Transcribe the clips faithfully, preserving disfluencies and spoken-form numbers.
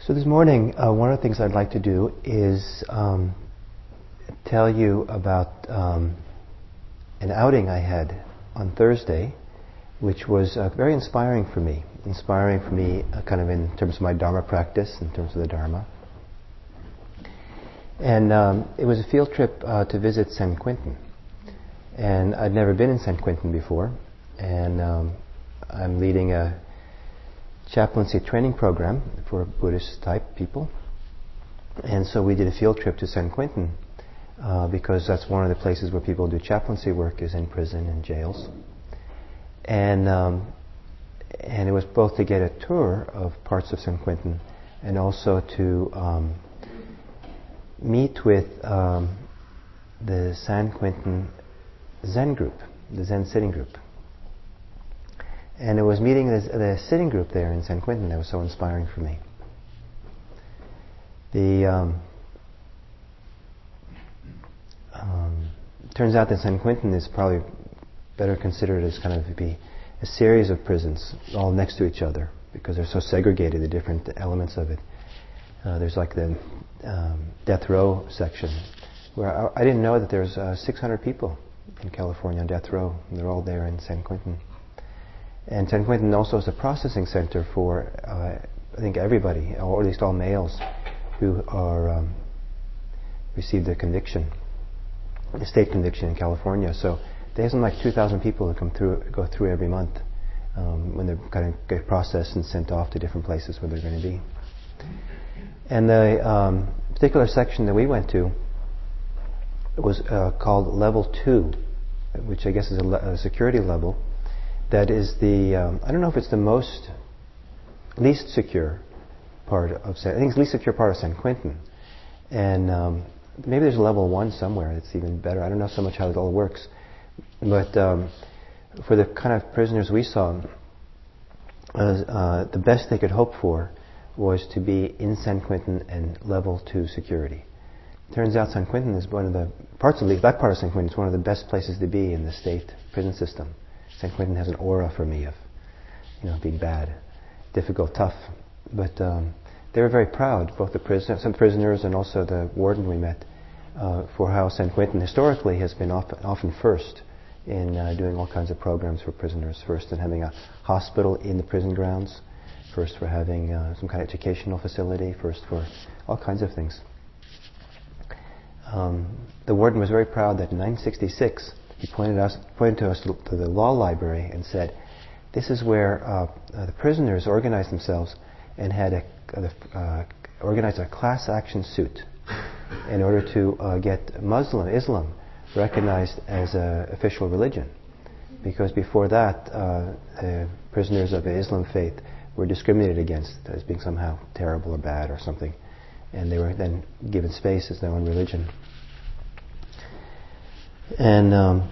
So this morning, uh, one of the things I'd like to do is um, tell you about um, an outing I had on Thursday, which was uh, very inspiring for me. Inspiring for me uh, kind of in terms of my Dharma practice, in terms of the Dharma. And um, it was a field trip uh, to visit San Quentin. And I'd never been in San Quentin before. And um, I'm leading a chaplaincy training program for Buddhist type people. And so we did a field trip to San Quentin uh, because that's one of the places where people do chaplaincy work, is in prison and jails. And um, and it was both to get a tour of parts of San Quentin and also to um, meet with um, the San Quentin Zen group, the Zen sitting group. And it was meeting the, the sitting group there in San Quentin that was so inspiring for me. The um, um, turns out that San Quentin is probably better considered as kind of to be a series of prisons all next to each other because they're so segregated, the different elements of it. Uh, there's like the um, death row section where I, I didn't know that there's uh, six hundred people in California on death row, and they're all there in San Quentin. And San Quentin also is a processing center for, uh, I think, everybody, or at least all males who are um, received a conviction, a state conviction in California. So they have something like two thousand people who come through, go through every month um, when they're kind of get processed and sent off to different places where they're going to be. And the um, particular section that we went to was uh, called Level Two, which I guess is a, le- a security level. That is the, um, I don't know if it's the most, least secure part of San, I think it's the least secure part of San Quentin. And um, maybe there's a level one somewhere that's even better. I don't know so much how it all works. But um, for the kind of prisoners we saw, uh, uh, the best they could hope for was to be in San Quentin and level two security. Turns out San Quentin is one of the, parts of the, that part of San Quentin is one of the best places to be in the state prison system. San Quentin has an aura for me of, you know, being bad, difficult, tough. But um, they were very proud, both the prisoners, some prisoners and also the warden we met, uh, for how San Quentin historically has been often, often first in uh, doing all kinds of programs for prisoners. First in having a hospital in the prison grounds, first for having uh, some kind of educational facility, first for all kinds of things. Um, the warden was very proud that in nineteen sixty-six, he pointed us, pointed to us to the law library and said, "This is where uh, uh, the prisoners organized themselves and had a, uh, organized a class action suit in order to uh, get Muslim Islam recognized as an official religion, because before that, uh, the prisoners of the Islam faith were discriminated against as being somehow terrible or bad or something, and they were then given space as their own religion." And um,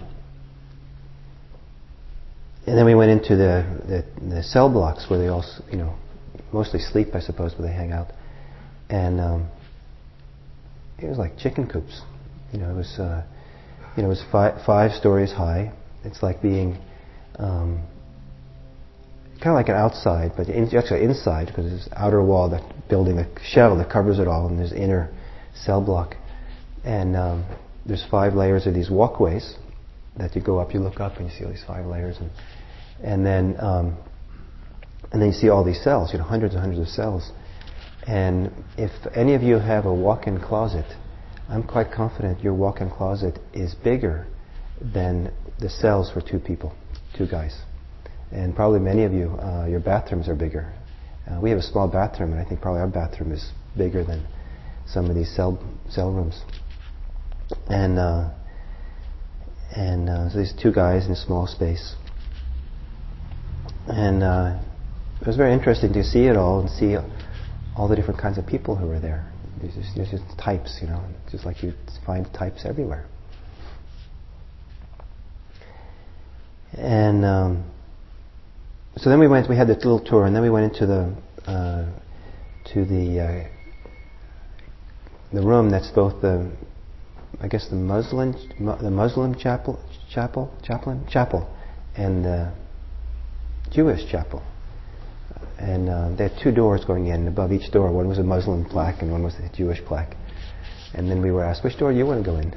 and then we went into the, the the cell blocks where they all, you know, mostly sleep, I suppose, where they hang out. And um, it was like chicken coops. You know, it was uh, you know it was five five stories high. It's like being um, kind of like an outside, but in, actually inside, because there's this outer wall, that building, a shell that covers it all, and there's inner cell block. And um, there's five layers of these walkways that you go up, you look up and you see all these five layers, and and then um, and then you see all these cells, you know, hundreds and hundreds of cells. And if any of you have a walk-in closet, I'm quite confident your walk-in closet is bigger than the cells for two people, two guys. And probably many of you, uh, your bathrooms are bigger. Uh, we have a small bathroom, and I think probably our bathroom is bigger than some of these cell cell rooms. And uh, and uh, so these two guys in a small space. And uh, it was very interesting to see it all and see all the different kinds of people who were there. There's just, there's just types, you know, just like you find types everywhere. And um, so then we went. We had this little tour, and then we went into the uh, to the uh, the room that's both the, I guess, the Muslim the Muslim chapel chapel chaplain chapel and the Jewish chapel. And and uh, they had two doors going in. Above each door, one was a Muslim plaque and one was a Jewish plaque. And then we were asked, which door do you want to go in?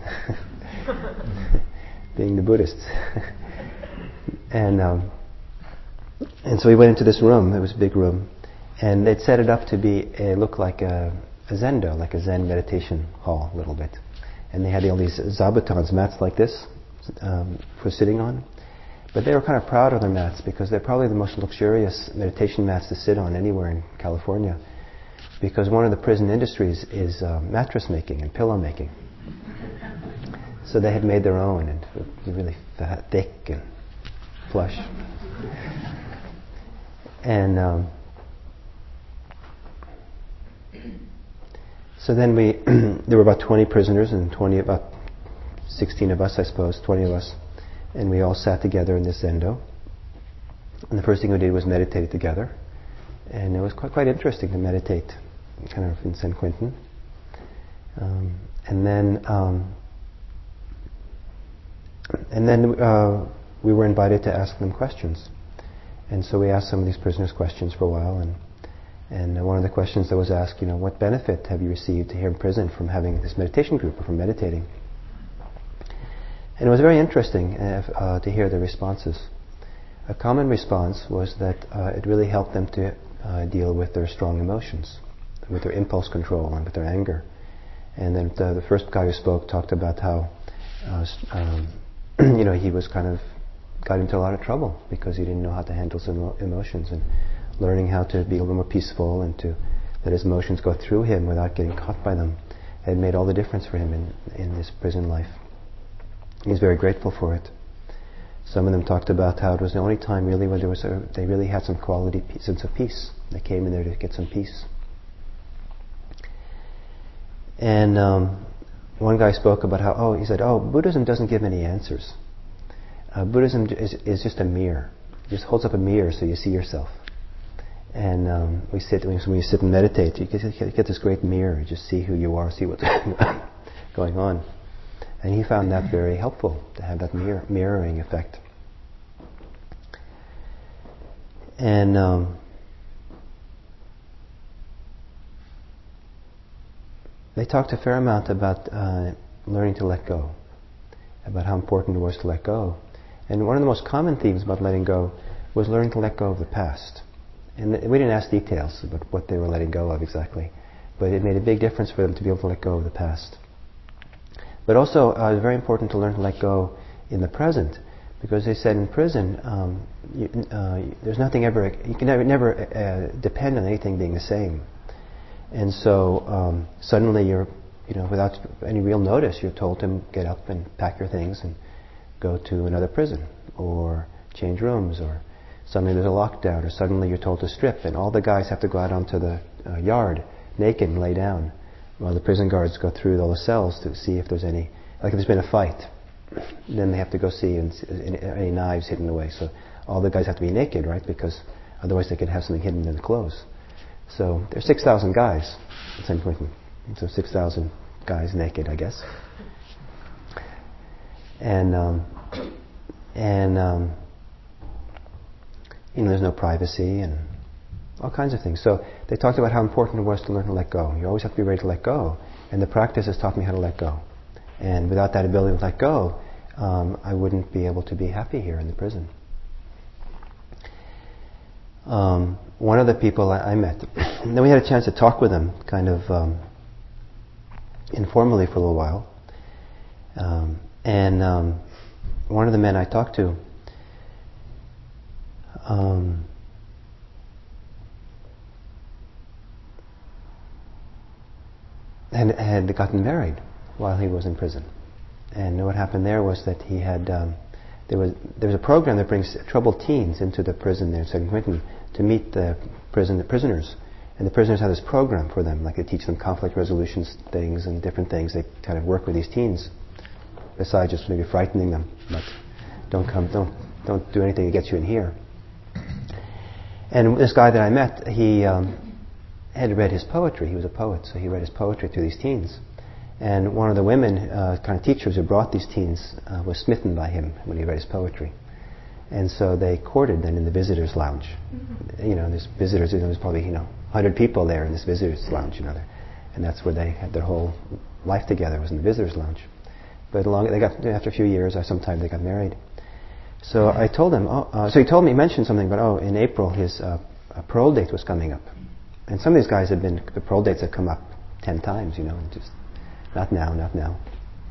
Being the Buddhists. and um, and so we went into this room. It was a big room. And they'd set it up to be, a, look like a, a zendo, like a Zen meditation hall a little bit. And they had all these zabutons, mats like this, um, for sitting on. But they were kind of proud of their mats because they're probably the most luxurious meditation mats to sit on anywhere in California. Because one of the prison industries is uh, mattress making and pillow making. So they had made their own, and it was really fat, thick and plush. And um, so then we, there were about twenty prisoners and twenty, about sixteen of us, I suppose, twenty of us, and we all sat together in this zendo. And the first thing we did was meditate together, and it was quite quite interesting to meditate, kind of in San Quentin. Um, and then, um, and then uh, we were invited to ask them questions, and so we asked some of these prisoners questions for a while, and. And one of the questions that was asked, you know, what benefit have you received here in prison from having this meditation group or from meditating? And it was very interesting uh, uh, to hear the responses. A common response was that uh, it really helped them to uh, deal with their strong emotions, with their impulse control and with their anger. And then the, the first guy who spoke talked about how, uh, um, you know, he was kind of got into a lot of trouble because he didn't know how to handle some emotions, and learning how to be a little more peaceful and to let his emotions go through him without getting caught by them had made all the difference for him in, in this prison life. He's very grateful for it. Some of them talked about how it was the only time really when there was a, they really had some quality sense of peace. They came in there to get some peace. And um, one guy spoke about how, oh, he said, oh, Buddhism doesn't give any answers. Uh, Buddhism is, is just a mirror. It just holds up a mirror so you see yourself. And um, we sit when you sit and meditate, you get, you get this great mirror. You just see who you are, see what's going on. And he found that very helpful to have that mirror, mirroring effect. And um, they talked a fair amount about uh, learning to let go, about how important it was to let go. And one of the most common themes about letting go was learning to let go of the past. And we didn't ask details about what they were letting go of exactly, but it made a big difference for them to be able to let go of the past. But also, uh, it's very important to learn to let go in the present, because they said in prison, um, you, uh, there's nothing ever, you can never, never uh, depend on anything being the same. And so um, suddenly you're, you know, without any real notice, you're told to get up and pack your things and go to another prison, or change rooms, or suddenly there's a lockdown, or suddenly you're told to strip, and all the guys have to go out onto the uh, yard naked and lay down while the prison guards go through all the cells to see if there's any, like if there's been a fight, then they have to go see and any knives hidden away. So all the guys have to be naked, right? Because otherwise they could have something hidden in the clothes. So there's six thousand guys in San Quentin. So six thousand guys naked, I guess. And um, and um, you know, there's no privacy and all kinds of things. So they talked about how important it was to learn to let go. You always have to be ready to let go. And the practice has taught me how to let go. And without that ability to let go, um, I wouldn't be able to be happy here in the prison. Um, one of the people I, I met, and then we had a chance to talk with him, kind of um, informally for a little while. Um, and um, one of the men I talked to, um, had, had gotten married while he was in prison. And what happened there was that he had, um, there was there was a program that brings troubled teens into the prison there in San Quentin to meet the prison the prisoners. And the prisoners have this program for them, like they teach them conflict resolution things and different things. They kind of work with these teens, besides just maybe frightening them. But don't come, don't don't do anything that gets you in here. And this guy that I met, he um, had read his poetry. He was a poet, so he read his poetry to these teens. And one of the women, uh, kind of teachers who brought these teens, uh, was smitten by him when he read his poetry. And so they courted then in the visitors' lounge. Mm-hmm. You know, there's visitors. There was probably you know one hundred people there in this visitors' lounge. You know, and that's where they had their whole life together, was in the visitors' lounge. But along, they got after a few years, or sometime they got married. So mm-hmm. I told him. Oh, uh, so he told me, he mentioned something about oh, in April his uh, parole date was coming up, and some of these guys had been the parole dates had come up ten times. You know, and just not now, not now.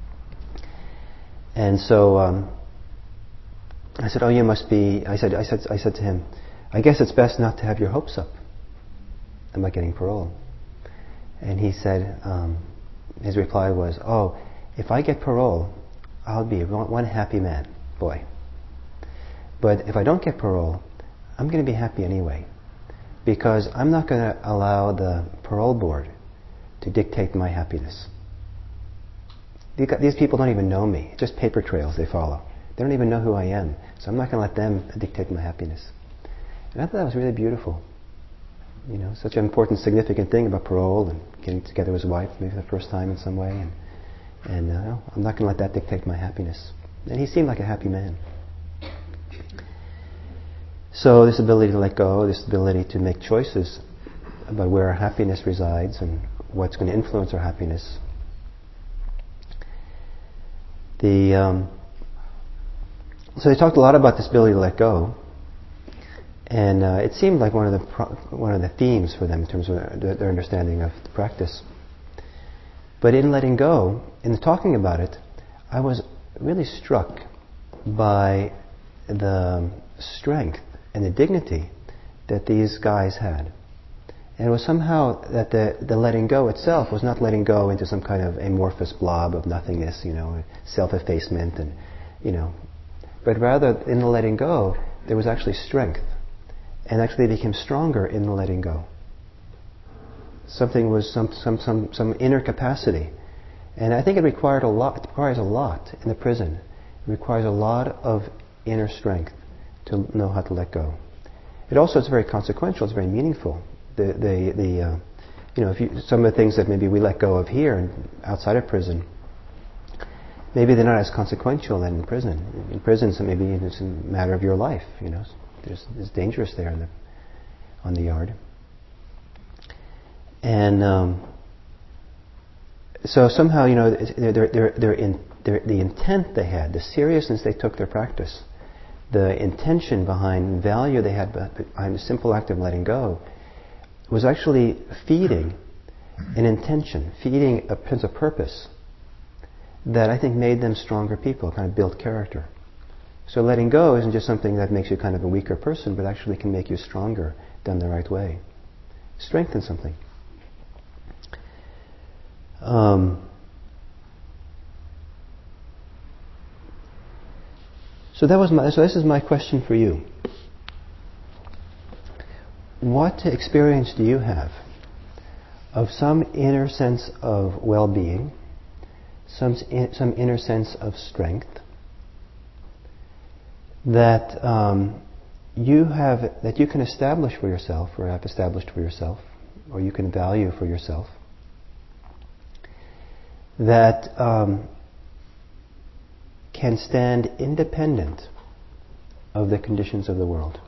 And so. Um, I said, "Oh, you must be." I said, "I said, I said to him, I guess it's best not to have your hopes up about getting parole." And he said, um, his reply was, "Oh, if I get parole, I'll be one happy man, boy. But if I don't get parole, I'm going to be happy anyway, because I'm not going to allow the parole board to dictate my happiness. These people don't even know me; just paper trails they follow. They don't even know who I am, so I'm not going to let them dictate my happiness." And I thought that was really beautiful. You know, such an important, significant thing about parole and getting together with his wife, maybe for the first time in some way, and and uh, I'm not going to let that dictate my happiness. And he seemed like a happy man. So this ability to let go, this ability to make choices about where our happiness resides and what's going to influence our happiness. The um, So they talked a lot about this ability to let go, and uh, it seemed like one of the pro- one of the themes for them in terms of their, their understanding of the practice. But in letting go, in the talking about it, I was really struck by the strength and the dignity that these guys had. And it was somehow that the, the letting go itself was not letting go into some kind of amorphous blob of nothingness, you know, self-effacement and, you know, but rather in the letting go, there was actually strength. And actually they became stronger in the letting go. Something was some, some, some, some inner capacity. And I think it required a lot, it requires a lot in the prison. It requires a lot of inner strength to know how to let go. It also is very consequential, it's very meaningful. The, the, the uh, you know, if you, some of the things that maybe we let go of here and outside of prison, maybe they're not as consequential than in prison. In prison, so maybe it's a matter of your life. You know, there's it's dangerous there in the, on the yard. And um, so somehow, you know, they're, they're, they're in, they're, the intent they had, the seriousness they took their practice, the intention behind value they had behind the simple act of letting go, was actually feeding an intention, feeding a sense of purpose that I think made them stronger people, kind of built character. So letting go isn't just something that makes you kind of a weaker person, but actually can make you stronger, done the right way. Strengthen something. Um, so that was my. So this is my question for you. What experience do you have of some inner sense of well-being, some some inner sense of strength that um, you have, that you can establish for yourself, or have established for yourself, or you can value for yourself, that um, can stand independent of the conditions of the world?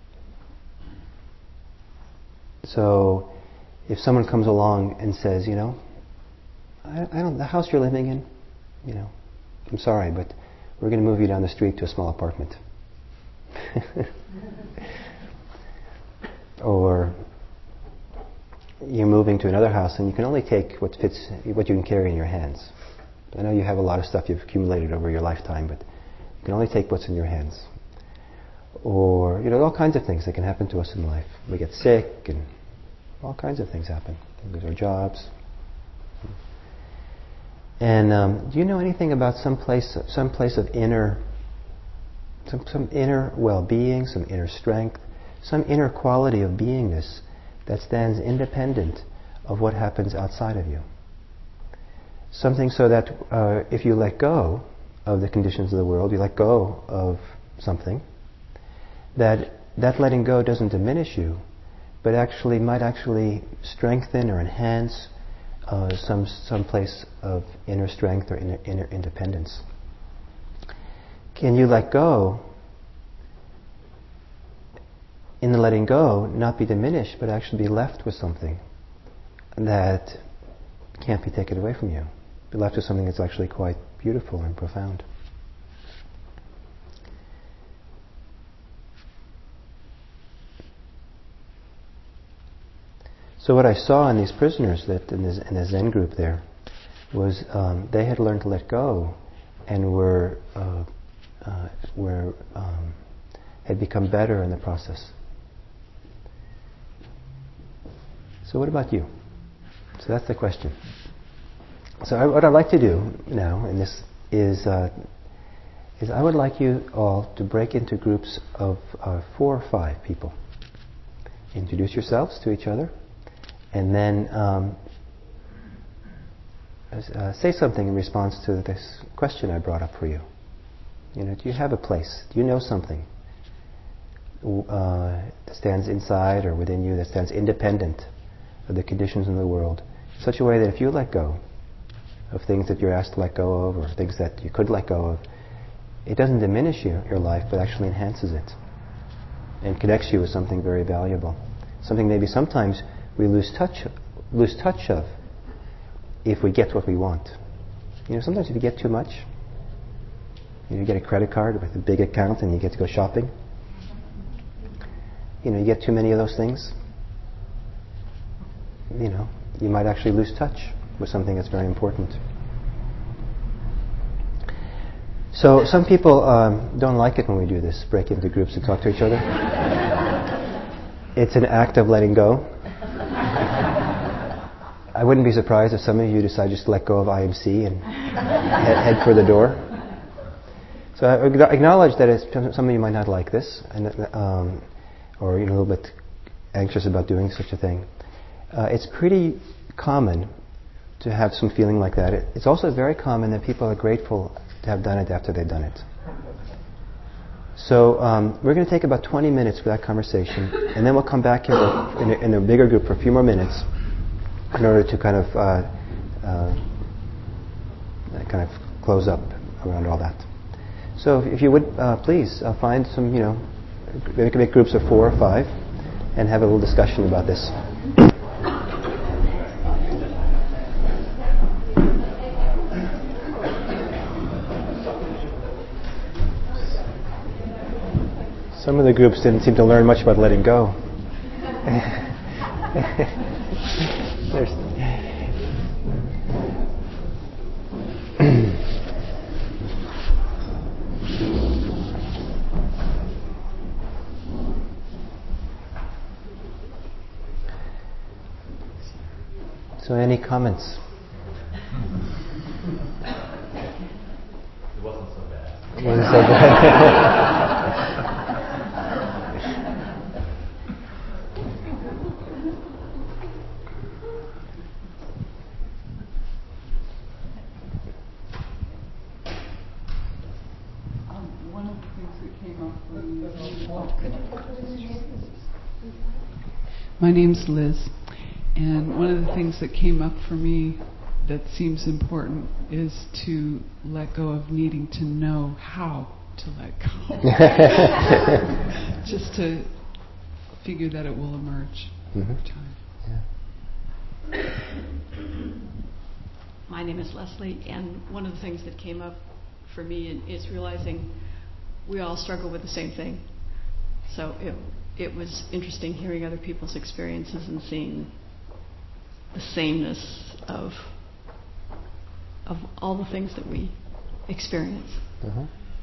So, if someone comes along and says, you know, I, I don't, the house you're living in, you know, I'm sorry, but we're going to move you down the street to a small apartment. Or you're moving to another house and you can only take what fits, what you can carry in your hands. I know you have a lot of stuff you've accumulated over your lifetime, but you can only take what's in your hands. Or, you know, all kinds of things that can happen to us in life. We get sick and all kinds of things happen. We lose our jobs. And um, do you know anything about some place, some place of inner, some, some inner well-being, some inner strength, some inner quality of beingness that stands independent of what happens outside of you? Something so that uh, if you let go of the conditions of the world, you let go of something, that that letting go doesn't diminish you, but actually might actually strengthen or enhance uh, some some place of inner strength or inner, inner independence. Can you let go in the letting go, not be diminished, but actually be left with something that can't be taken away from you. Be left with something that's actually quite beautiful and profound. So what I saw in these prisoners, that in, this, in the Zen group there, was um, they had learned to let go, and were uh, uh, were um, had become better in the process. So what about you? So that's the question. So I, what I'd like to do now, and this is uh, is I would like you all to break into groups of uh, four or five people. Introduce yourselves to each other. And then um, uh, say something in response to this question I brought up for you. You know, do you have a place? Do you know something uh, that stands inside or within you, that stands independent of the conditions in the world, in such a way that if you let go of things that you're asked to let go of, or things that you could let go of, it doesn't diminish you, your life, but actually enhances it and connects you with something very valuable. Something maybe sometimes we lose touch lose touch of if we get what we want. You know, sometimes if you get too much, you know, you get a credit card with a big account and you get to go shopping. You know, you get too many of those things, you know, you might actually lose touch with something that's very important. So some people um, don't like it when we do this, break into groups and talk to each other. It's an act of letting go. I wouldn't be surprised if some of you decide just to let go of I M C and head, head for the door. So I acknowledge that it's, some of you might not like this, and um, or you're a little bit anxious about doing such a thing. Uh, it's pretty common to have some feeling like that. It, it's also very common that people are grateful to have done it after they've done it. So um, we're going to take about twenty minutes for that conversation, and then we'll come back here in a, in a bigger group for a few more minutes in order to kind of uh, uh, kind of close up around all that. So if you would uh, please uh, find some, you know, maybe we can make groups of four or five and have a little discussion about this. Some of the groups didn't seem to learn much about letting go. There's so any comments? It wasn't so bad. It wasn't so bad. My name's Liz, and one of the things that came up for me that seems important is to let go of needing to know how to let go. Just to figure that it will emerge mm-hmm. over time. Yeah. My name is Leslie, and one of the things that came up for me is realizing we all struggle with the same thing. So it it was interesting hearing other people's experiences and seeing the sameness of of all the things that we experience. Uh-huh.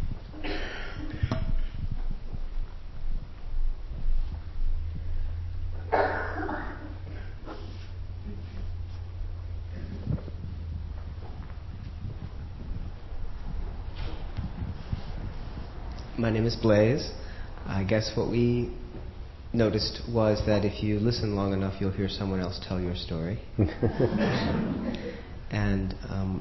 My name is Blaze. I guess what we noticed was that if you listen long enough, you'll hear someone else tell your story. And um,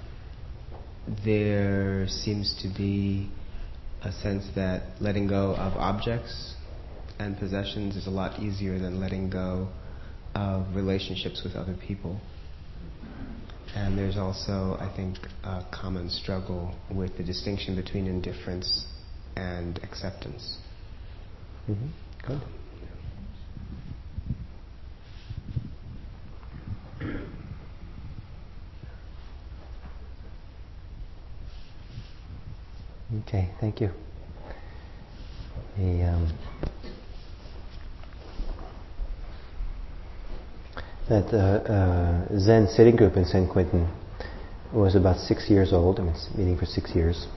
there seems to be a sense that letting go of objects and possessions is a lot easier than letting go of relationships with other people. And there's also, I think, a common struggle with the distinction between indifference and acceptance. Mm-hmm. Good. Okay, thank you. The, um, that uh, uh, Zen sitting group in San Quentin was about six years old. I mean, it's meeting for six years.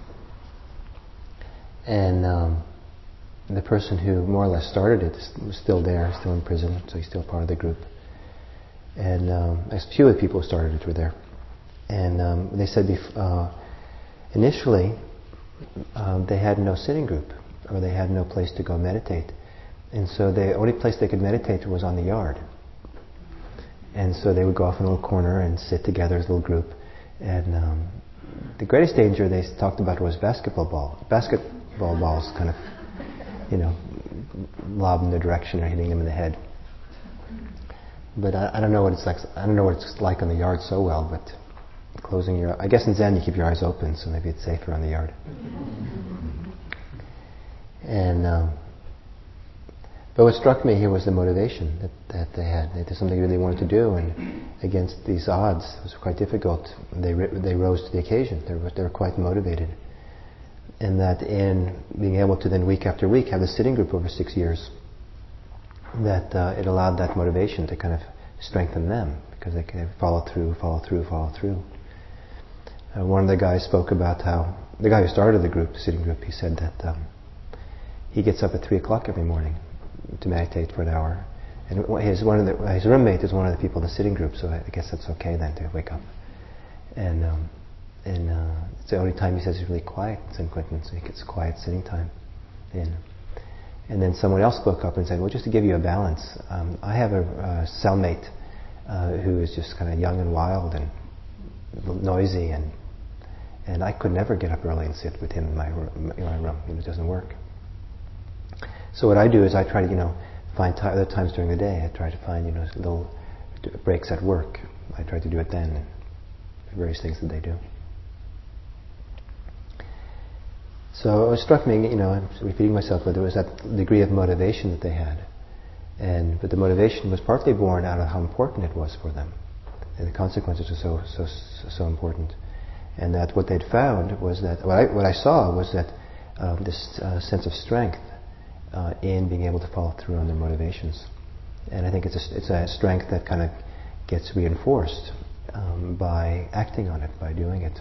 And um, the person who more or less started it was still there, still in prison, so he's still part of the group. And um, a few of the people who started it were there. And um, they said bef- uh, initially um, they had no sitting group, or they had no place to go meditate. And so the only place they could meditate was on the yard. And so they would go off in a little corner and sit together as a little group. And um, the greatest danger they talked about was basketball ball. Basketball balls kind of, you know, lob in their direction or hitting them in the head. But I, I don't know what it's like. I don't know what it's like on the yard so well. But closing your, I guess in Zen you keep your eyes open, so maybe it's safer on the yard. And um, but what struck me here was the motivation that, that they had. They had something they really wanted to do, and against these odds, it was quite difficult. They they rose to the occasion. They were they were quite motivated, and that in being able to then week after week have the sitting group over six years, that uh, it allowed that motivation to kind of strengthen them, because they could follow through, follow through, follow through. Uh, one of the guys spoke about how the guy who started the group, the sitting group, he said that um, he gets up at three o'clock every morning to meditate for an hour, and his one of the, his roommate is one of the people in the sitting group, so I guess that's okay then to wake up. And um, and uh, it's the only time he says he's really quiet in San Quentin, so he gets quiet sitting time. And and then someone else spoke up and said, well, just to give you a balance, um, I have a uh, cellmate uh, who is just kind of young and wild and noisy, and and I could never get up early and sit with him in my room. In my room. You know, it doesn't work. So what I do is I try to, you know, find t- other times during the day. I try to find, you know, little breaks at work. I try to do it then, and various things that they do. So it struck me, you know, I'm repeating myself, but there was that degree of motivation that they had, and but the motivation was partly born out of how important it was for them, and the consequences were so so so important, and that what they'd found was that what I what I saw was that um, this uh, sense of strength. Uh, in being able to follow through on their motivations. And I think it's a, it's a strength that kind of gets reinforced um, by acting on it, by doing it.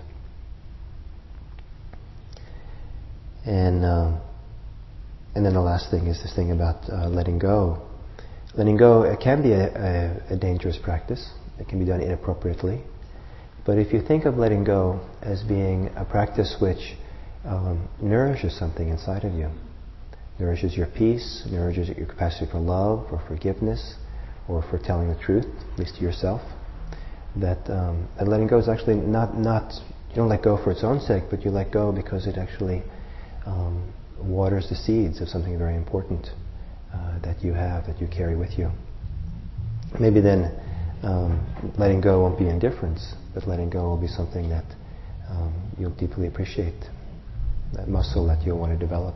And um, and then the last thing is this thing about uh, letting go. Letting go, it can be a, a, a dangerous practice. It can be done inappropriately. But if you think of letting go as being a practice which um, nourishes something inside of you, nourishes your peace, nourishes your capacity for love or forgiveness or for telling the truth, at least to yourself, that, um, that letting go is actually not, not, you don't let go for its own sake, but you let go because it actually um, waters the seeds of something very important uh, that you have, that you carry with you. Maybe then um, letting go won't be indifference, but letting go will be something that um, you'll deeply appreciate, that muscle that you'll want to develop.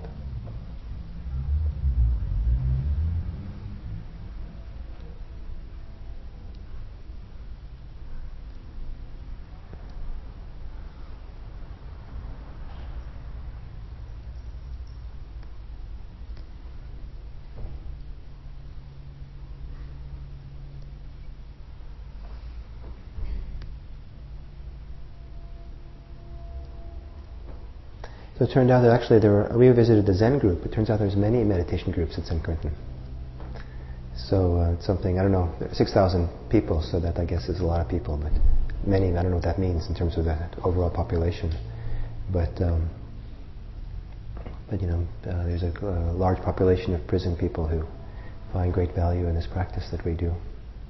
So it turned out that actually there were, we visited the Zen group. It turns out there's many meditation groups at San Quentin. So uh, it's something, I don't know, six thousand people, so that I guess is a lot of people, but many, I don't know what that means in terms of the overall population. But, um, but you know, uh, there's a uh, large population of prison people who find great value in this practice that we do.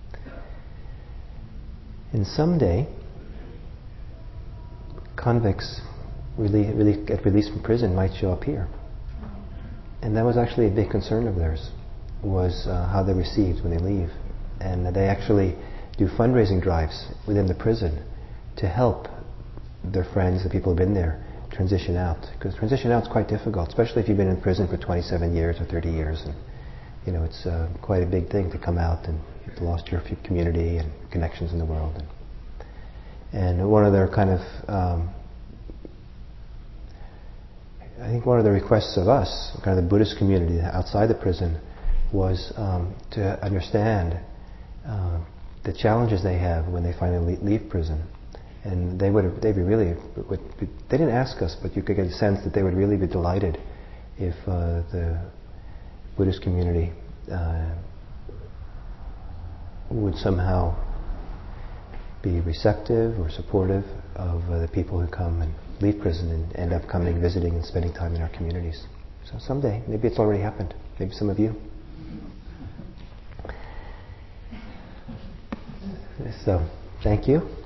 And someday, convicts really, really get released from prison might show up here. And that was actually a big concern of theirs, was uh, how they're received when they leave. And they actually do fundraising drives within the prison to help their friends, the people who've been there, transition out. Because transition out is quite difficult, especially if you've been in prison for twenty-seven years or thirty years. And, you know, it's uh, quite a big thing to come out and you've lost your community and connections in the world. And, and one of their kind of um, I think one of the requests of us, kind of the Buddhist community outside the prison, was um, to understand uh, the challenges they have when they finally leave prison. And they would, they'd be really, would be, they didn't ask us, but you could get a sense that they would really be delighted if uh, the Buddhist community uh, would somehow be receptive or supportive of uh, the people who come and leave prison and end up coming, visiting, and spending time in our communities. So someday, maybe it's already happened. Maybe some of you. So, thank you.